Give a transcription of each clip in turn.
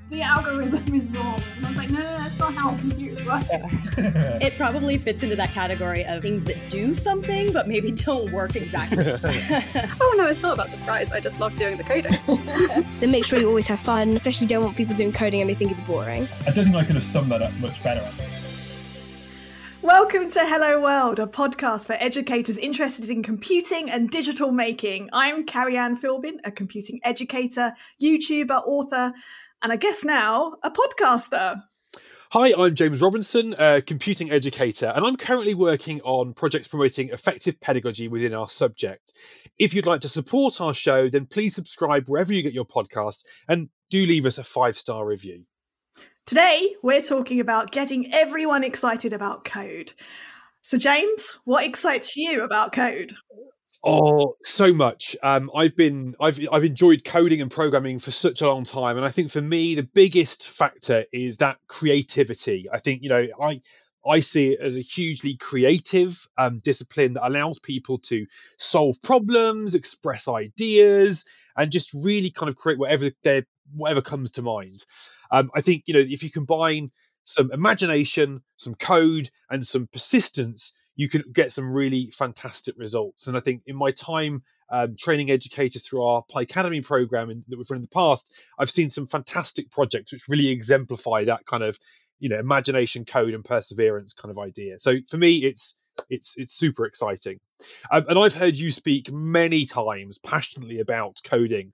the algorithm is wrong. And I was like, no, that's not how computers work. It probably fits into that category of things that do something, but maybe don't work exactly. Oh no, it's not about the prize. I just love doing the coding. Then make sure you always have fun, especially don't want people doing coding and they think it's boring. I don't think I could have summed that up much better. Welcome to Hello World, a podcast for educators interested in computing and digital making. I'm Carrie-Anne Philbin, a computing educator, YouTuber, author, and I guess now a podcaster. Hi, I'm James Robinson, a computing educator, and I'm currently working on projects promoting effective pedagogy within our subject. If you'd like to support our show, then please subscribe wherever you get your podcasts and do leave us a 5-star review. Today, we're talking about getting everyone excited about code. So, James, what excites you about code? Oh, so much. I've enjoyed coding and programming for such a long time, and I think for me the biggest factor is that creativity. I think I see it as a hugely creative discipline that allows people to solve problems, express ideas, and just really kind of create whatever comes to mind. I think if you combine some imagination, some code, and some persistence, you can get some really fantastic results. And I think in my time training educators through our Pi Academy program that we've run in the past, I've seen some fantastic projects which really exemplify that kind of imagination, code, and perseverance kind of idea. So for me, it's super exciting. And I've heard you speak many times passionately about coding.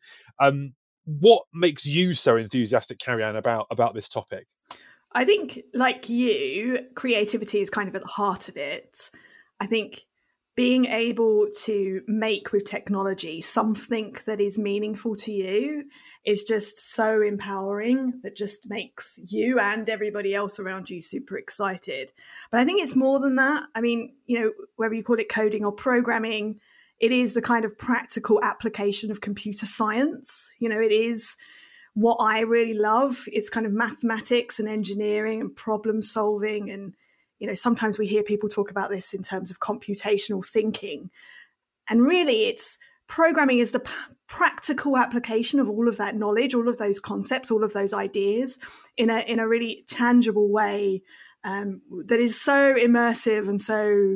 What makes you so enthusiastic, Carrie-Anne, about this topic? I think, like you, creativity is kind of at the heart of it. I think being able to make with technology something that is meaningful to you is just so empowering, that just makes you and everybody else around you super excited. But I think it's more than that. I mean, whether you call it coding or programming, it is the kind of practical application of computer science. It is what I really love. It's kind of mathematics and engineering and problem solving. And, sometimes we hear people talk about this in terms of computational thinking. And really, programming is the practical application of all of that knowledge, all of those concepts, all of those ideas in a really tangible way that is so immersive and so,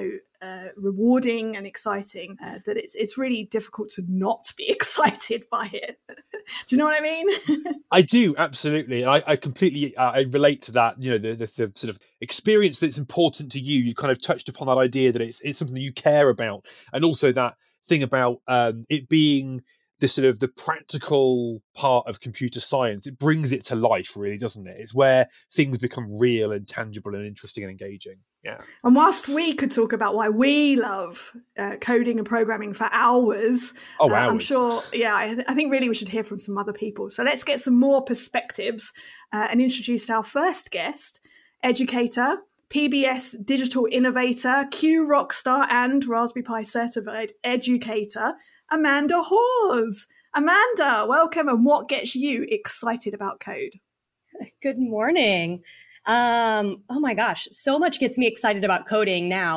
rewarding and exciting that it's really difficult to not be excited by it. Do you know what I mean? I do, absolutely. I completely I relate to that. The sort of experience that's important to you. You kind of touched upon that idea that it's something you care about, and also that thing about it being the practical part of computer science. It brings it to life, really, doesn't it? It's where things become real and tangible and interesting and engaging. Yeah. And whilst we could talk about why we love coding and programming for hours, hours. I'm sure, I think really we should hear from some other people. So let's get some more perspectives and introduce our first guest, educator, PBS digital innovator, Q Rockstar, and Raspberry Pi certified educator, Amanda Hawes. Amanda, welcome. And what gets you excited about code? Good morning. Oh my gosh, so much gets me excited about coding now.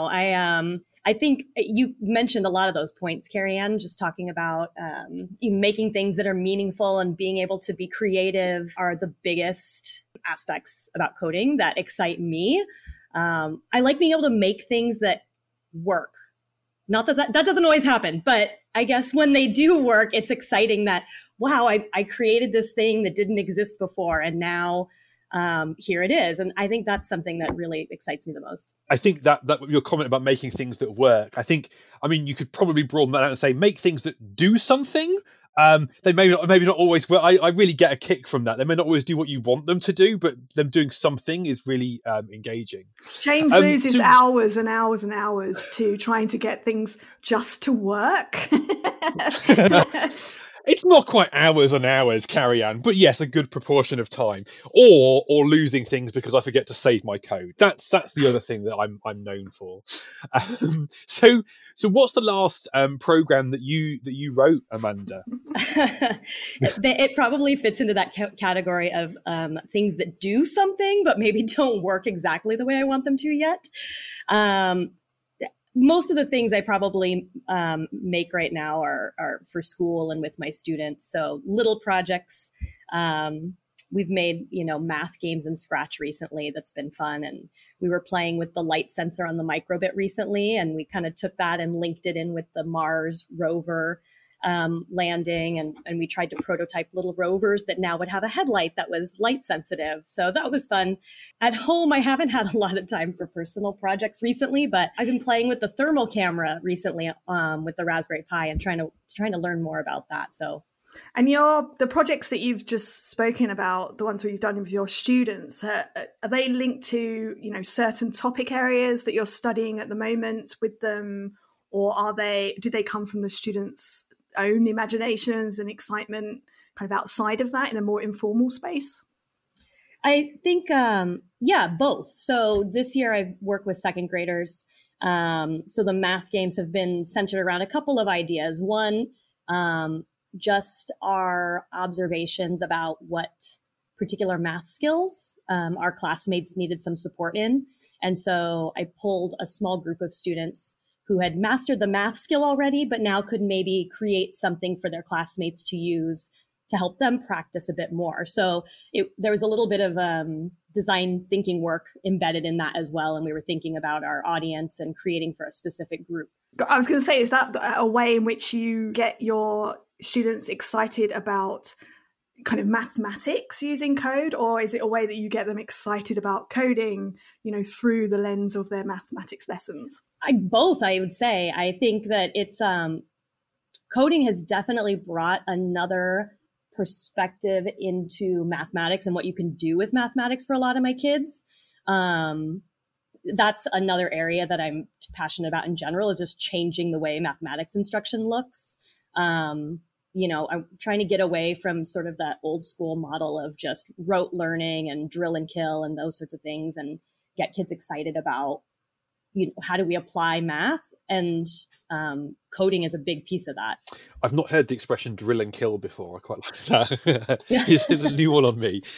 I think you mentioned a lot of those points, Carrie-Anne, just talking about making things that are meaningful and being able to be creative are the biggest aspects about coding that excite me. I like being able to make things that work. Not that doesn't always happen, but I guess when they do work, it's exciting that, wow, I created this thing that didn't exist before, and now here it is. And I think that's something that really excites me the most. I think that your comment about making things that work, you could probably broaden that out and say make things that do something. They maybe not always work. I really get a kick from that. They may not always do what you want them to do, but them doing something is really engaging. James loses hours and hours and hours to trying to get things just to work. It's not quite hours and hours, Carrie-Anne, but yes, a good proportion of time. Or losing things because I forget to save my code. That's the other thing that I'm known for. So what's the last program that you wrote, Amanda? It probably fits into that category of things that do something, but maybe don't work exactly the way I want them to yet. Most of the things I probably make right now are for school and with my students. So little projects we've made, math games in Scratch recently. That's been fun. And we were playing with the light sensor on the microbit recently, and we kind of took that and linked it in with the Mars rover landing. And we tried to prototype little rovers that now would have a headlight that was light sensitive. So that was fun. At home, I haven't had a lot of time for personal projects recently, but I've been playing with the thermal camera recently with the Raspberry Pi and trying to learn more about that. So. And the projects that you've just spoken about, the ones that you've done with your students, are they linked to, certain topic areas that you're studying at the moment with them, or do they come from the students' own imaginations and excitement kind of outside of that in a more informal space? I think, both. So this year I work with second graders. So the math games have been centered around a couple of ideas. One, just our observations about what particular math skills our classmates needed some support in. And so I pulled a small group of students who had mastered the math skill already, but now could maybe create something for their classmates to use to help them practice a bit more. So there was a little bit of design thinking work embedded in that as well. And we were thinking about our audience and creating for a specific group. I was going to say, is that a way in which you get your students excited about kind of mathematics using code, or is it a way that you get them excited about coding, through the lens of their mathematics lessons? Both, I would say. I think that it's coding has definitely brought another perspective into mathematics and what you can do with mathematics for a lot of my kids. That's another area that I'm passionate about in general, is just changing the way mathematics instruction looks. I'm trying to get away from sort of that old school model of just rote learning and drill and kill and those sorts of things, and get kids excited about, how do we apply math? And coding is a big piece of that. I've not heard the expression drill and kill before. I quite like that. This is a new one on me.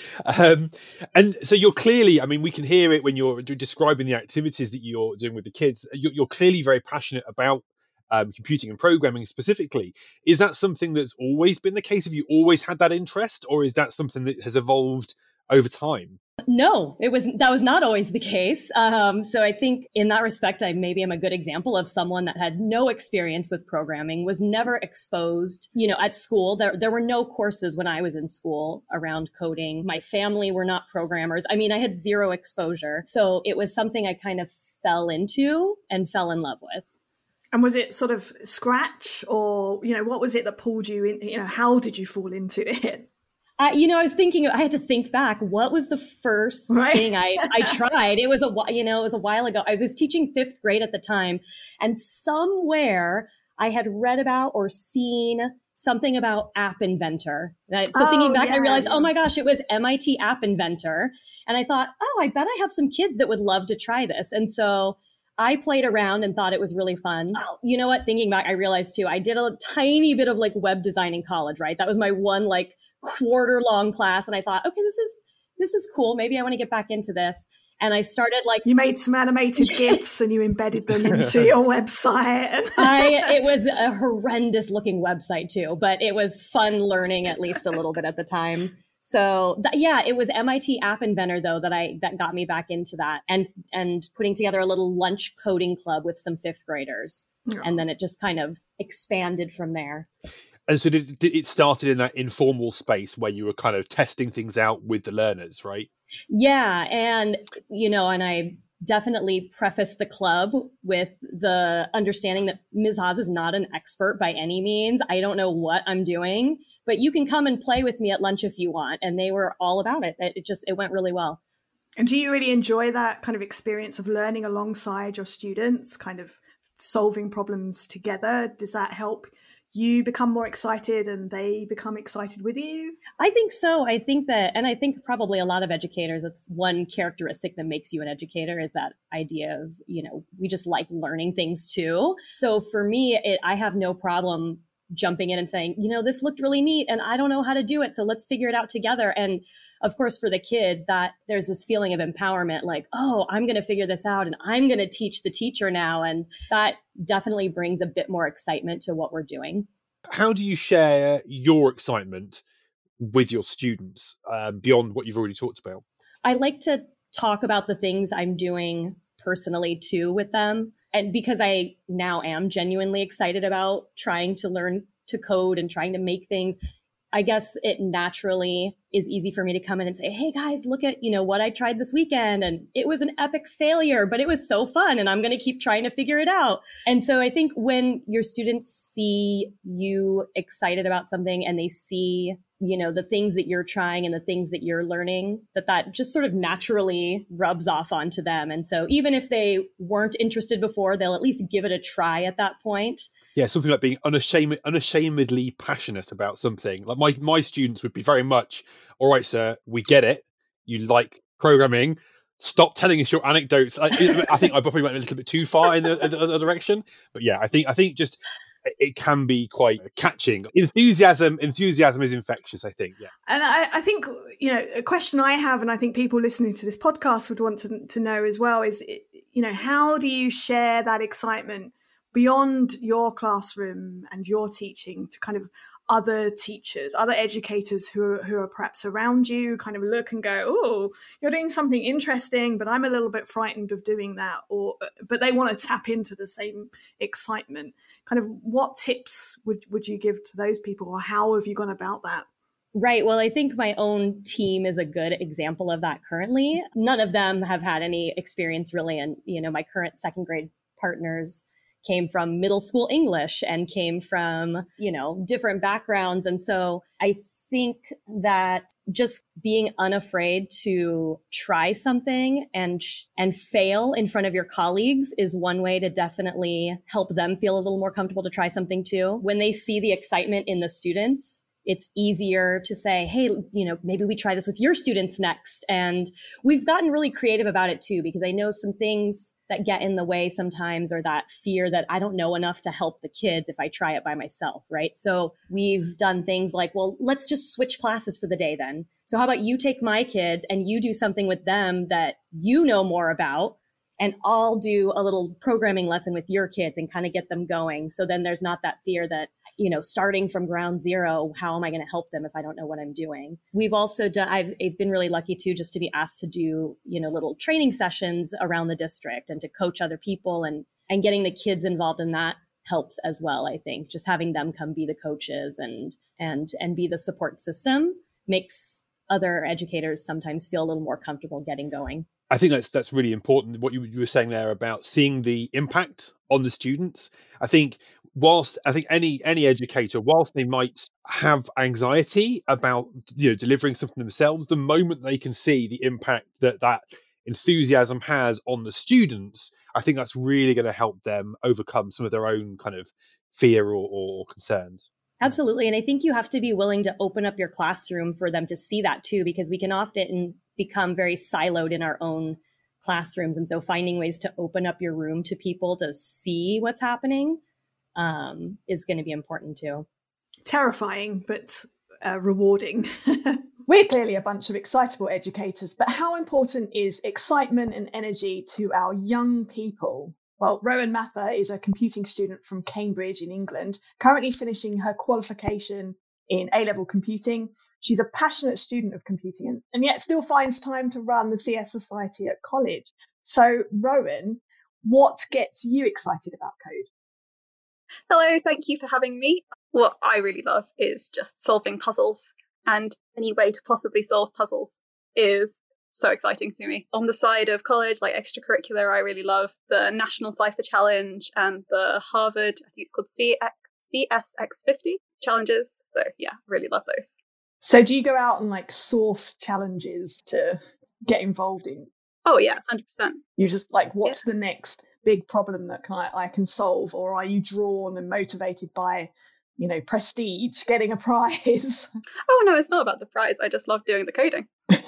And so you're clearly, we can hear it when you're describing the activities that you're doing with the kids. You're clearly very passionate about computing and programming specifically. Is that something that's always been the case? Have you always had that interest, or is that something that has evolved over time? No, that was not always the case. So I think in that respect, I maybe am a good example of someone that had no experience with programming, was never exposed, at school. There were no courses when I was in school around coding. My family were not programmers. I had zero exposure. So it was something I kind of fell into and fell in love with. And was it sort of Scratch, or, what was it that pulled you in? How did you fall into it? I was thinking, I had to think back. What was the first thing I tried? It was a while ago. I was teaching fifth grade at the time, and somewhere I had read about or seen something about App Inventor. So thinking back, I realized, oh my gosh, it was MIT App Inventor. And I thought, I bet I have some kids that would love to try this. And so I played around and thought it was really fun. You know what? Thinking back, I realized too, I did a tiny bit of web design in college, right? That was my one quarter long class. And I thought, okay, this is cool. Maybe I want to get back into this. And I started you made some animated GIFs and you embedded them into your website. It was a horrendous looking website too, but it was fun learning at least a little bit at the time. So it was MIT App Inventor though that got me back into that, and putting together a little lunch coding club with some fifth graders, and then it just kind of expanded from there. And so did it started in that informal space where you were kind of testing things out with the learners, right? Yeah, and and I definitely preface the club with the understanding that Ms. Haas is not an expert by any means. I don't know what I'm doing, but you can come and play with me at lunch if you want. And they were all about it. It went really well. And do you really enjoy that kind of experience of learning alongside your students, kind of solving problems together? Does that help you become more excited and they become excited with you? I think so. I think that, and I think probably a lot of educators, that's one characteristic that makes you an educator, is that idea of, we just like learning things too. So for me, I have no problem jumping in and saying, this looked really neat and I don't know how to do it. So let's figure it out together. And of course, for the kids, that there's this feeling of empowerment, I'm going to figure this out and I'm going to teach the teacher now. And that definitely brings a bit more excitement to what we're doing. How do you share your excitement with your students beyond what you've already talked about? I like to talk about the things I'm doing personally too with them. And because I now am genuinely excited about trying to learn to code and trying to make things, I guess it naturally is easy for me to come in and say, hey guys, look at, what I tried this weekend. And it was an epic failure, but it was so fun. And I'm going to keep trying to figure it out. And so I think when your students see you excited about something and they see, the things that you're trying and the things that you're learning, that just sort of naturally rubs off onto them. And so even if they weren't interested before, they'll at least give it a try at that point. Yeah, something like being unashamedly passionate about something. Like my students would be very much, all right, sir, we get it. You like programming. Stop telling us your anecdotes. I think I probably went a little bit too far in the other direction. But yeah, I think just it can be quite catching. Enthusiasm is infectious, I think. Yeah. And I think, a question I have, and I think people listening to this podcast would want to know as well, is, how do you share that excitement beyond your classroom and your teaching to kind of other teachers, other educators who are perhaps around you, kind of look and go, oh, you're doing something interesting, but I'm a little bit frightened of doing that, but they want to tap into the same excitement. Kind of what tips would you give to those people, or how have you gone about that? Right. Well, I think my own team is a good example of that currently. None of them have had any experience really. And, my current second grade partners came from middle school English and came from, different backgrounds. And so I think that just being unafraid to try something and fail in front of your colleagues is one way to definitely help them feel a little more comfortable to try something too. When they see the excitement in the students, it's easier to say, hey, maybe we try this with your students next. And we've gotten really creative about it too, because I know some things that get in the way sometimes, or that fear that I don't know enough to help the kids if I try it by myself, right? So we've done things like, well, let's just switch classes for the day then. So how about you take my kids and you do something with them that you know more about, and I'll do a little programming lesson with your kids and kind of get them going. So then there's not that fear that, starting from ground zero, how am I going to help them if I don't know what I'm doing? We've also done, I've been really lucky too, just to be asked to do, little training sessions around the district and to coach other people, and getting the kids involved in that helps as well. I think just having them come be the coaches and be the support system makes other educators sometimes feel a little more comfortable getting going. I think that's really important, what you were saying there about seeing the impact on the students. I think any educator, whilst they might have anxiety about delivering something themselves, the moment they can see the impact that enthusiasm has on the students, I think that's really going to help them overcome some of their own kind of fear or concerns. Absolutely. And I think you have to be willing to open up your classroom for them to see that too, because we can often become very siloed in our own classrooms. And so finding ways to open up your room to people to see what's happening is going to be important too. Terrifying, but rewarding. We're clearly a bunch of excitable educators, but how important is excitement and energy to our young people? Well, Rowan Mather is a computing student from Cambridge in England, currently finishing her qualification in A-level computing. She's a passionate student of computing and yet still finds time to run the CS Society at college. So, Rowan, what gets you excited about code? Hello, thank you for having me. What I really love is just solving puzzles, and any way to possibly solve puzzles is so exciting to me. On the side of college, like extracurricular, I really love the National Cypher Challenge and the Harvard, I think it's called CSX50 challenges. So yeah, really love those. So do you go out and source challenges to get involved in? Oh yeah, 100%. You just what's the next big problem that I can solve? Or are you drawn and motivated by, prestige, getting a prize? Oh no, it's not about the prize. I just love doing the coding.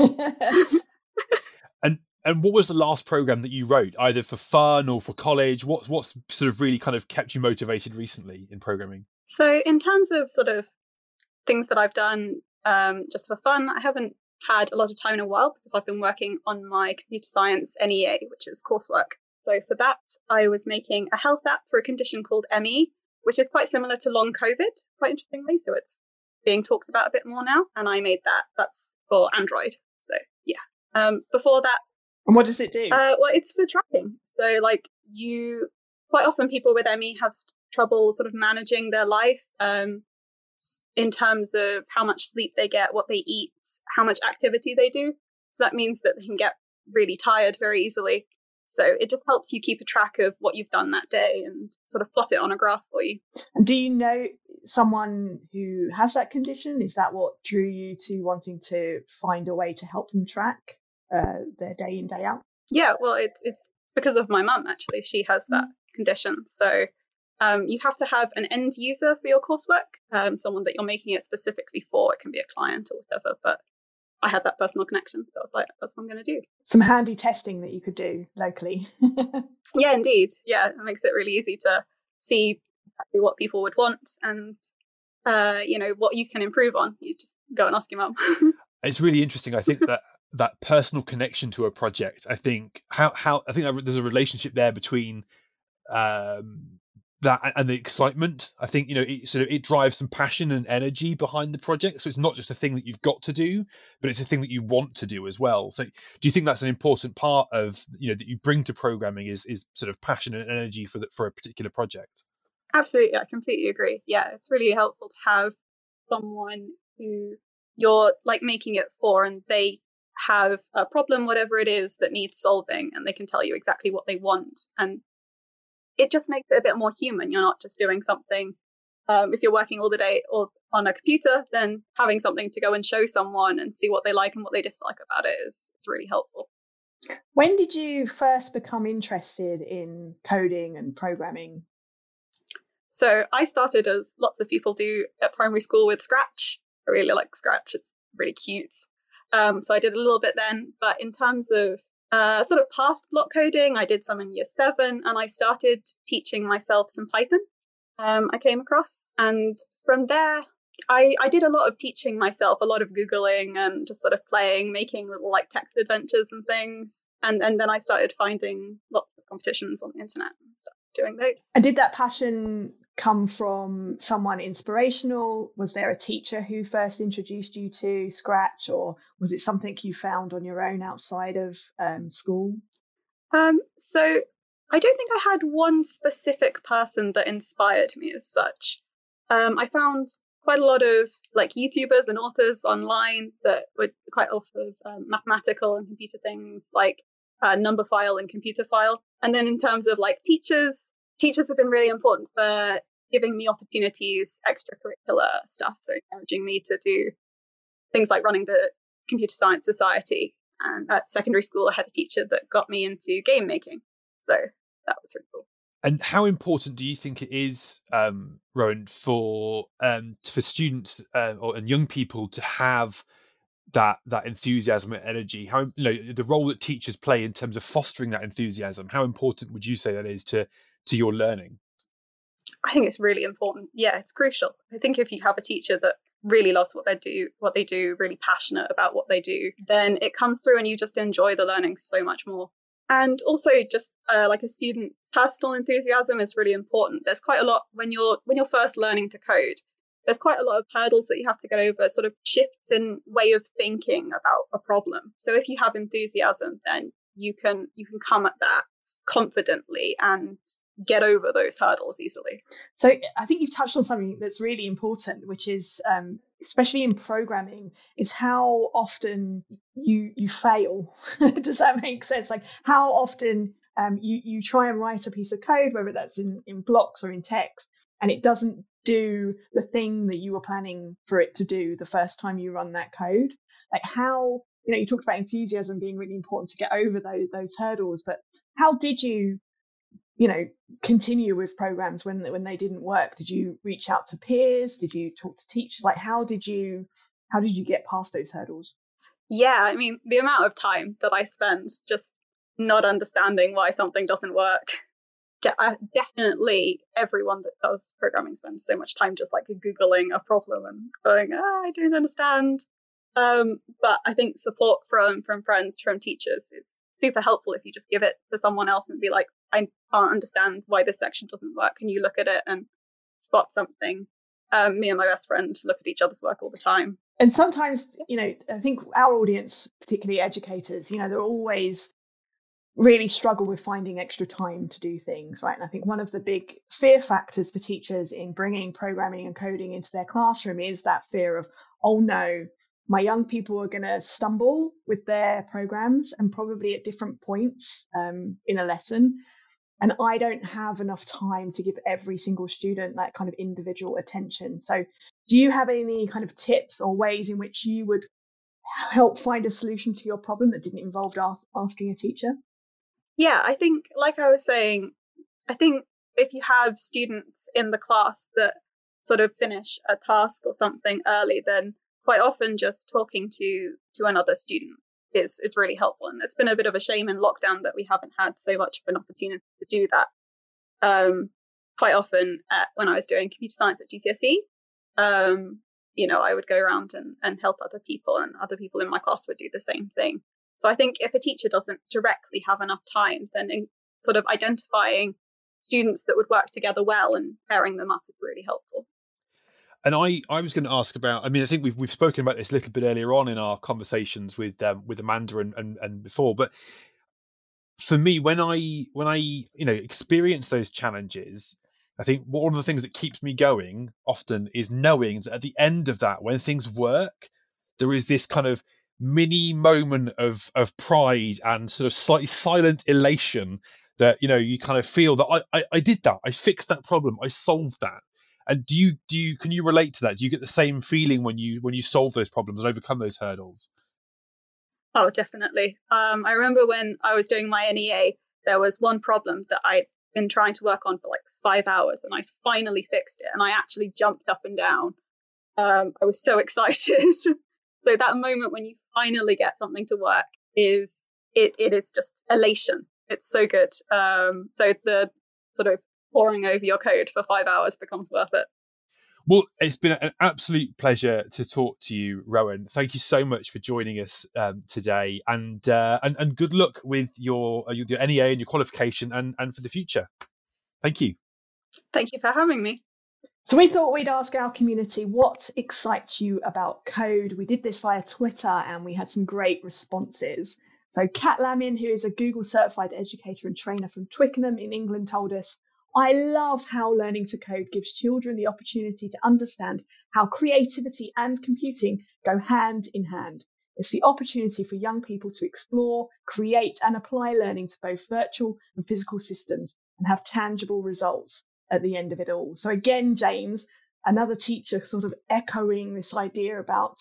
And what was the last program that you wrote, either for fun or for college? What's sort of really kind of kept you motivated recently in programming? So in terms of sort of things that I've done just for fun, I haven't had a lot of time in a while because I've been working on my computer science NEA, which is coursework. So for that, I was making a health app for a condition called ME, which is quite similar to long COVID, quite interestingly. So it's being talked about a bit more now, and I made that. That's for Android. So yeah. Before that. And what does it do? Well, it's for tracking. So like quite often people with ME have trouble sort of managing their life in terms of how much sleep they get, what they eat, how much activity they do. So that means that they can get really tired very easily. So it just helps you keep a track of what you've done that day and sort of plot it on a graph for you. And do you know someone who has that condition? Is that what drew you to wanting to find a way to help them track their day in, day out? Yeah, well, it's because of my mum, actually. She has that condition. So you have to have an end user for your coursework, someone that you're making it specifically for. It can be a client or whatever, but I had that personal connection. So I was like, that's what I'm going to do. Some handy testing that you could do locally. Yeah, indeed. Yeah, it makes it really easy to see exactly what people would want and, what you can improve on. You just go and ask your mum. It's really interesting. I think that personal connection to a project, I think there's a relationship there between that and the excitement. I think it drives some passion and energy behind the project. So it's not just a thing that you've got to do, but it's a thing that you want to do as well. So do you think that's an important part of that you bring to programming is sort of passion and energy for a particular project? Absolutely, I completely agree. Yeah, it's really helpful to have someone who you're like making it for, and they have a problem, whatever it is, that needs solving, and they can tell you exactly what they want. And it just makes it a bit more human. You're not just doing something. If you're working all the day or on a computer, then having something to go and show someone and see what they like and what they dislike about it is really helpful. When did you first become interested in coding and programming? So I started, as lots of people do at primary school, with Scratch. I really like Scratch. It's really cute. So I did a little bit then. But in terms of sort of past block coding, I did some in year 7, and I started teaching myself some Python. I came across, and from there I did a lot of teaching myself, a lot of Googling and just sort of playing, making little like text adventures and things, and then I started finding lots of competitions on the internet and stuff, doing those. And did that passion come from someone inspirational? Was there a teacher who first introduced you to Scratch, or was it something you found on your own outside of school? So I don't think I had one specific person that inspired me as such. I found quite a lot of like YouTubers and authors online that were quite a lot of mathematical and computer things like Numberphile and Computerphile. And then in terms of like teachers have been really important for giving me opportunities, extracurricular stuff. So encouraging me to do things like running the Computer Science Society. And at secondary school, I had a teacher that got me into game making. So that was really cool. And how important do you think it is, Rowan, for students and young people to have that enthusiasm and energy? How the role that teachers play in terms of fostering that enthusiasm? How important would you say that is to your learning? I think it's really important. Yeah, it's crucial. I think if you have a teacher that really loves what they do, really passionate about what they do, then it comes through and you just enjoy the learning so much more. And also just like a student's personal enthusiasm is really important. There's quite a lot when you're first learning to code. There's quite a lot of hurdles that you have to get over, sort of shifts in way of thinking about a problem. So if you have enthusiasm, then you can come at that confidently and get over those hurdles easily. So I think you've touched on something that's really important, which is especially in programming, is how often you fail. Does that make sense? Like how often you try and write a piece of code, whether that's in blocks or in text, and it doesn't do the thing that you were planning for it to do the first time you run that code. Like how, you talked about enthusiasm being really important to get over those hurdles, but how did you continue with programs when they didn't work? Did you reach out to peers? Did you talk to teachers? Like how did you get past those hurdles? Yeah, I mean, the amount of time that I spend just not understanding why something doesn't work. Definitely everyone that does programming spends so much time just like Googling a problem and going, I don't understand. But I think support from friends, from teachers is super helpful if you just give it to someone else and be like, I can't understand why this section doesn't work. Can you look at it and spot something? Me and my best friend look at each other's work all the time. And sometimes, I think our audience, particularly educators, they're always really struggle with finding extra time to do things, right? And I think one of the big fear factors for teachers in bringing programming and coding into their classroom is that fear of, oh no, my young people are going to stumble with their programs and probably at different points in a lesson. And I don't have enough time to give every single student that kind of individual attention. So do you have any kind of tips or ways in which you would help find a solution to your problem that didn't involve asking a teacher? Yeah, I think, like I was saying, I think if you have students in the class that sort of finish a task or something early, then quite often just talking to another student is really helpful. And it's been a bit of a shame in lockdown that we haven't had so much of an opportunity to do that. Quite often when I was doing computer science at GCSE, I would go around and help other people, and other people in my class would do the same thing. So I think if a teacher doesn't directly have enough time, then in sort of identifying students that would work together well and pairing them up is really helpful. And I was going to ask about, I mean, I think we've spoken about this a little bit earlier on in our conversations with Amanda and before, but for me, when I experience those challenges, I think one of the things that keeps me going often is knowing that at the end of that, when things work, there is this kind of mini moment of pride and sort of slightly silent elation that you kind of feel that I did that, I fixed that problem, I solved that. And can you relate to that? Do you get the same feeling when you solve those problems and overcome those hurdles? Oh, definitely. I remember when I was doing my NEA, there was one problem that I'd been trying to work on for like 5 hours, and I finally fixed it, and I actually jumped up and down. I was so excited. So that moment when you finally get something to work is just elation. It's so good. So the sort of poring over your code for 5 hours becomes worth it. Well, it's been an absolute pleasure to talk to you, Rowan. Thank you so much for joining us today, and good luck with your NEA and your qualification and for the future. Thank you. Thank you for having me. So we thought we'd ask our community what excites you about code. We did this via Twitter and we had some great responses. So Kat Lamin, who is a Google certified educator and trainer from Twickenham in England, told us, I love how learning to code gives children the opportunity to understand how creativity and computing go hand in hand. It's the opportunity for young people to explore, create and apply learning to both virtual and physical systems and have tangible results at the end of it all. So again, James, another teacher sort of echoing this idea about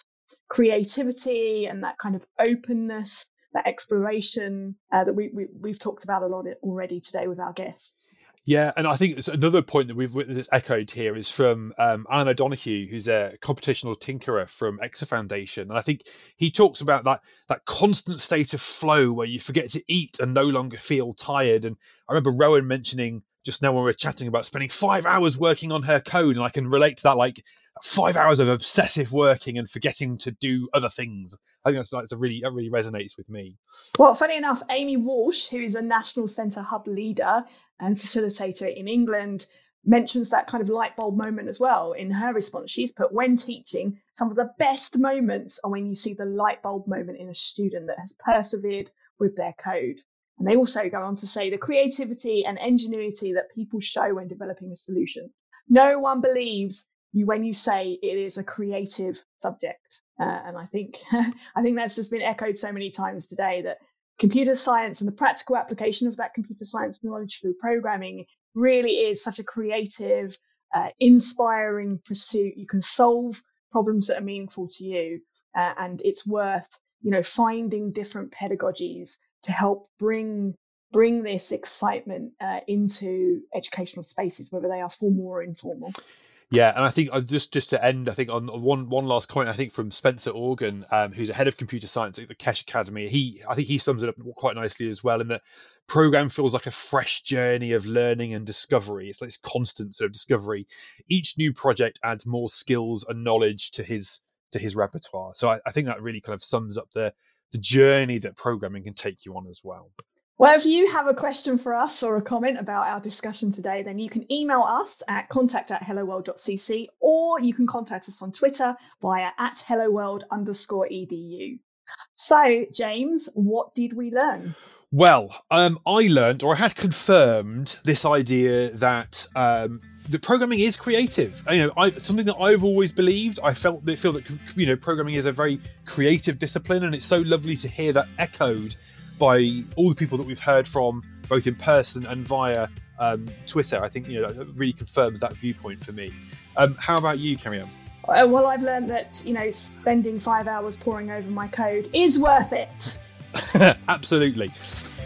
creativity and that kind of openness, that exploration that we've talked about a lot already today with our guests. Yeah, and I think it's another point that we've witnessed echoed here is from Alan O'Donoghue, who's a computational tinkerer from EXA Foundation. And I think he talks about that constant state of flow where you forget to eat and no longer feel tired. And I remember Rowan mentioning just now when we were chatting about spending 5 hours working on her code, and I can relate to that, like 5 hours of obsessive working and forgetting to do other things. I think that really resonates with me. Well, funny enough, Amy Walsh, who is a National Centre Hub leader and facilitator in England, mentions that kind of light bulb moment as well in her response. She's put, when teaching, some of the best moments are when you see the light bulb moment in a student that has persevered with their code. And they also go on to say the creativity and ingenuity that people show when developing a solution. No one believes you when you say it is a creative subject. And I think that's just been echoed so many times today, that computer science and the practical application of that computer science knowledge through programming really is such a creative, inspiring pursuit. You can solve problems that are meaningful to you, and it's worth, finding different pedagogies to help bring this excitement into educational spaces, whether they are formal or informal. Yeah, and I think just to end, I think on one last point, I think from Spencer Organ, who's a head of computer science at the Kesh Academy, I think he sums it up quite nicely as well, in that program feels like a fresh journey of learning and discovery. It's like this constant sort of discovery. Each new project adds more skills and knowledge to his repertoire. So I think that really kind of sums up the journey that programming can take you on as well. Well, if you have a question for us or a comment about our discussion today, then you can email us at contact@helloworld.cc, or you can contact us on Twitter via @helloworld_edu. So, James, what did we learn? Well, I learned, or I had confirmed, this idea that the programming is creative. Something that I've always believed. I feel that programming is a very creative discipline, and it's so lovely to hear that echoed by all the people that we've heard from, both in person and via Twitter. I think that really confirms that viewpoint for me. How about you, Carrie-Anne? Well, I've learned that spending 5 hours poring over my code is worth it. Absolutely.